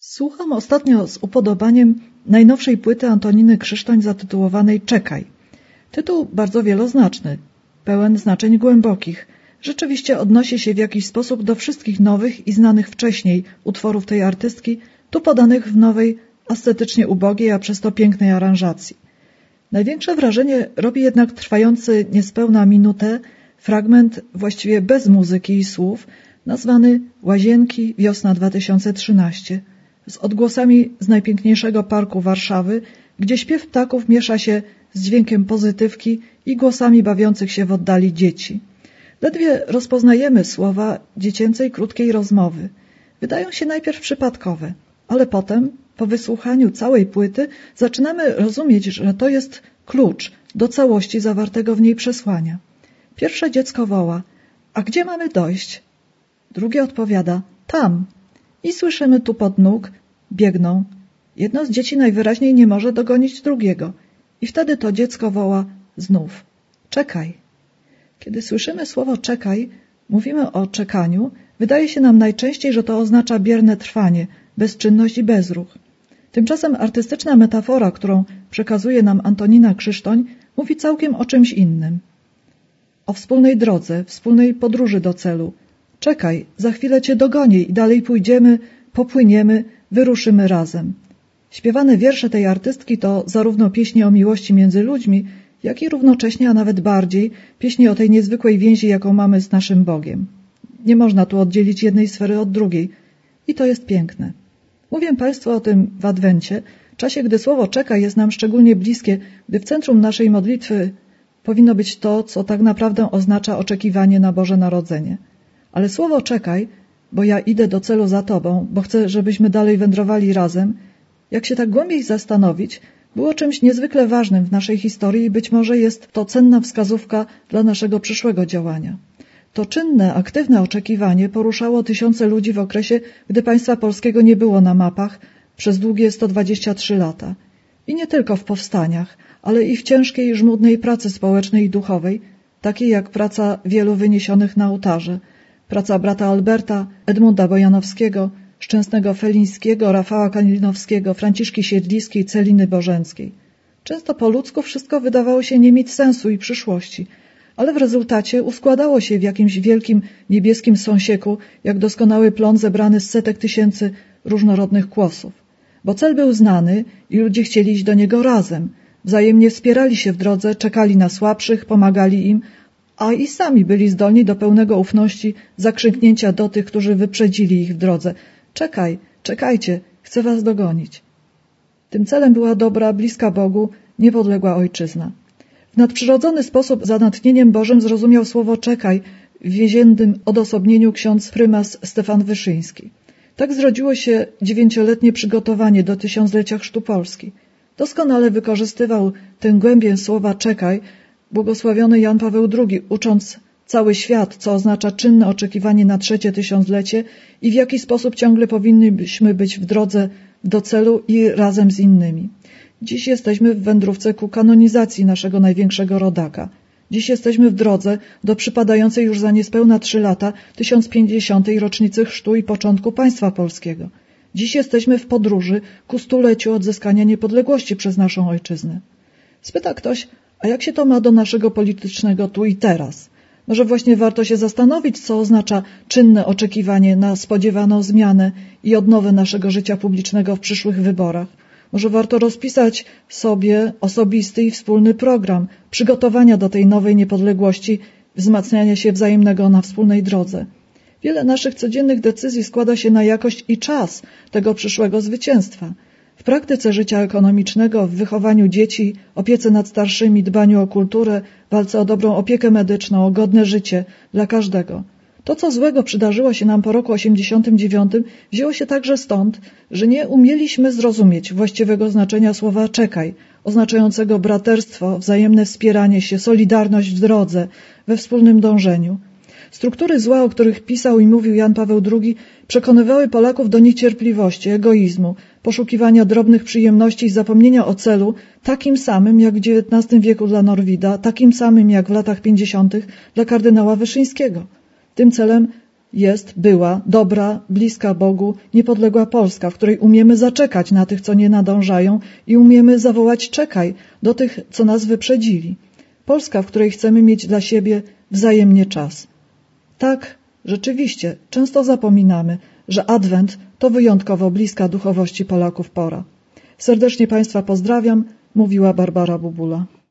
Słucham ostatnio z upodobaniem najnowszej płyty Antoniny Krzysztoń zatytułowanej Czekaj. Tytuł bardzo wieloznaczny, pełen znaczeń głębokich. Rzeczywiście odnosi się w jakiś sposób do wszystkich nowych i znanych wcześniej utworów tej artystki, tu podanych w nowej, estetycznie ubogiej, a przez to pięknej aranżacji. Największe wrażenie robi jednak trwający niespełna minutę fragment właściwie bez muzyki i słów, nazwany Łazienki, wiosna 2013, z odgłosami z najpiękniejszego parku Warszawy, gdzie śpiew ptaków miesza się z dźwiękiem pozytywki i głosami bawiących się w oddali dzieci. Ledwie rozpoznajemy słowa dziecięcej krótkiej rozmowy. Wydają się najpierw przypadkowe, ale potem, po wysłuchaniu całej płyty, zaczynamy rozumieć, że to jest klucz do całości zawartego w niej przesłania. Pierwsze dziecko woła: a gdzie mamy dojść? Drugie odpowiada: tam. I słyszymy tupot nóg, biegną. Jedno z dzieci najwyraźniej nie może dogonić drugiego. I wtedy to dziecko woła znów: czekaj. Kiedy słyszymy słowo czekaj, mówimy o czekaniu. Wydaje się nam najczęściej, że to oznacza bierne trwanie, bezczynność i bezruch. Tymczasem artystyczna metafora, którą przekazuje nam Antonina Krzysztoń, mówi całkiem o czymś innym. O wspólnej drodze, wspólnej podróży do celu. Czekaj, za chwilę cię dogonię i dalej pójdziemy, popłyniemy, wyruszymy razem. Śpiewane wiersze tej artystki to zarówno pieśni o miłości między ludźmi, jak i równocześnie, a nawet bardziej, pieśni o tej niezwykłej więzi, jaką mamy z naszym Bogiem. Nie można tu oddzielić jednej sfery od drugiej. I to jest piękne. Mówię Państwu o tym w Adwencie, czasie, gdy słowo czekaj jest nam szczególnie bliskie, gdy w centrum naszej modlitwy powinno być to, co tak naprawdę oznacza oczekiwanie na Boże Narodzenie. Ale słowo czekaj, bo ja idę do celu za Tobą, bo chcę, żebyśmy dalej wędrowali razem, jak się tak głębiej zastanowić, było czymś niezwykle ważnym w naszej historii i być może jest to cenna wskazówka dla naszego przyszłego działania. To czynne, aktywne oczekiwanie poruszało tysiące ludzi w okresie, gdy państwa polskiego nie było na mapach przez długie 123 lata. I nie tylko w powstaniach, ale i w ciężkiej i żmudnej pracy społecznej i duchowej, takiej jak praca wielu wyniesionych na ołtarze, praca brata Alberta, Edmunda Bojanowskiego, Szczęsnego Felińskiego, Rafała Kalinowskiego, Franciszki Siedliskiej, Celiny Bożenckiej. Często po ludzku wszystko wydawało się nie mieć sensu i przyszłości, ale w rezultacie uskładało się w jakimś wielkim niebieskim sąsieku, jak doskonały plon zebrany z setek tysięcy różnorodnych kłosów. Bo cel był znany i ludzie chcieli iść do niego razem. Wzajemnie wspierali się w drodze, czekali na słabszych, pomagali im, a i sami byli zdolni do pełnego ufności zakrzyknięcia do tych, którzy wyprzedzili ich w drodze: czekaj, czekajcie, chcę was dogonić. Tym celem była dobra, bliska Bogu, niepodległa ojczyzna. W nadprzyrodzony sposób za natchnieniem Bożym zrozumiał słowo czekaj w więziennym odosobnieniu ksiądz prymas Stefan Wyszyński. Tak zrodziło się 9-letnie przygotowanie do 1000-lecia chrztu Polski. Doskonale wykorzystywał tę głębię słowa czekaj błogosławiony Jan Paweł II, ucząc cały świat, co oznacza czynne oczekiwanie na 3. tysiąclecie i w jaki sposób ciągle powinniśmy być w drodze do celu i razem z innymi. Dziś jesteśmy w wędrówce ku kanonizacji naszego największego rodaka. Dziś jesteśmy w drodze do przypadającej już za niespełna 3 lata 1050. rocznicy chrztu i początku państwa polskiego. Dziś jesteśmy w podróży ku 100-leciu odzyskania niepodległości przez naszą ojczyznę. Spyta ktoś, a jak się to ma do naszego politycznego tu i teraz? Może właśnie warto się zastanowić, co oznacza czynne oczekiwanie na spodziewaną zmianę i odnowę naszego życia publicznego w przyszłych wyborach. Może warto rozpisać sobie osobisty i wspólny program przygotowania do tej nowej niepodległości, wzmacniania się wzajemnego na wspólnej drodze. Wiele naszych codziennych decyzji składa się na jakość i czas tego przyszłego zwycięstwa. W praktyce życia ekonomicznego, w wychowaniu dzieci, opiece nad starszymi, dbaniu o kulturę, walce o dobrą opiekę medyczną, o godne życie dla każdego. To, co złego przydarzyło się nam po roku 89, wzięło się także stąd, że nie umieliśmy zrozumieć właściwego znaczenia słowa czekaj, oznaczającego braterstwo, wzajemne wspieranie się, solidarność w drodze, we wspólnym dążeniu. Struktury zła, o których pisał i mówił Jan Paweł II, przekonywały Polaków do niecierpliwości, egoizmu, poszukiwania drobnych przyjemności i zapomnienia o celu, takim samym jak w XIX wieku dla Norwida, takim samym jak w latach 50. dla kardynała Wyszyńskiego. Tym celem była dobra, bliska Bogu, niepodległa Polska, w której umiemy zaczekać na tych, co nie nadążają i umiemy zawołać czekaj do tych, co nas wyprzedzili. Polska, w której chcemy mieć dla siebie wzajemnie czas. Tak, rzeczywiście, często zapominamy, że Adwent to wyjątkowo bliska duchowości Polaków pora. Serdecznie Państwa pozdrawiam, mówiła Barbara Bubula.